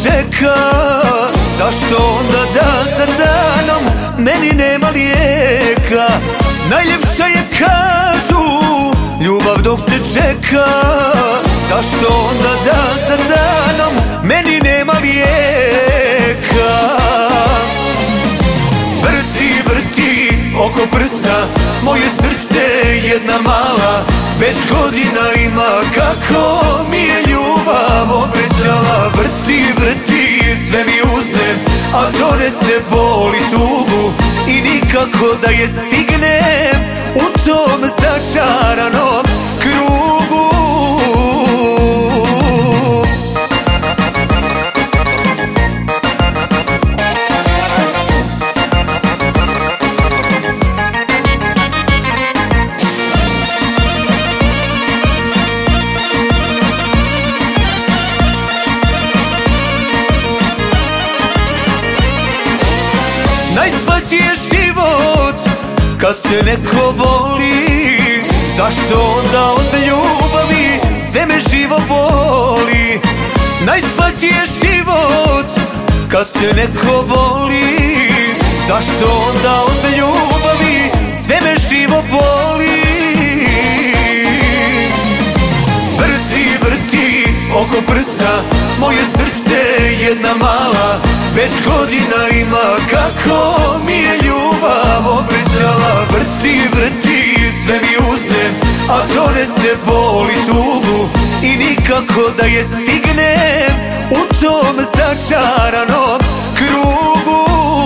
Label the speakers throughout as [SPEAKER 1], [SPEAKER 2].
[SPEAKER 1] čeka, zašto onda dan za danom meni nema lijeka? Najljepša je, kažu, ljubav dok se čeka, zašto onda dan za danom meni nema lijeka? Vrti, vrti oko prsta moje srce jedna mala, već godina ima kako mi je ljubav obećala. Vrti, vrti, sve mi uzem, a donese bol i tugu, i nikako da je stignem u tom začaranom krugu. Najslađi je život kad se neko voli, zašto onda od ljubavi sve me živo boli? Najslađi je život kad se neko voli, zašto onda od ljubavi sve me živo boli? Vrti, vrti oko prsta moje srce jedna mala, već godina ima kako mi je ljubav obećala. Vrti, vrti, sve mi uzem, a donese bol i tugu, i nikako da je stignem u tom začaranom krugu.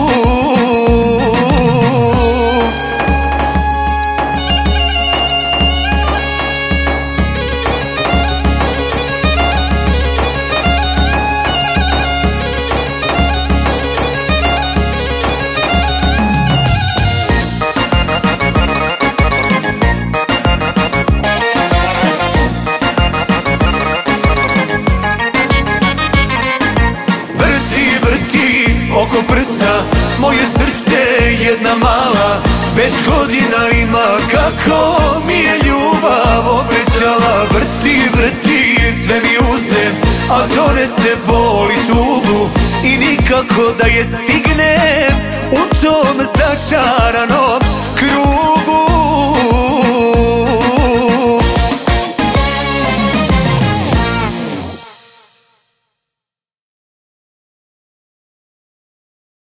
[SPEAKER 1] Oko prsta moje srce jedna mala, već godina ima kako mi je ljubav obećala. Vrti, vrti, sve mi uzem, a donese bol i tugu, i nikako da je stignem u tom začaranom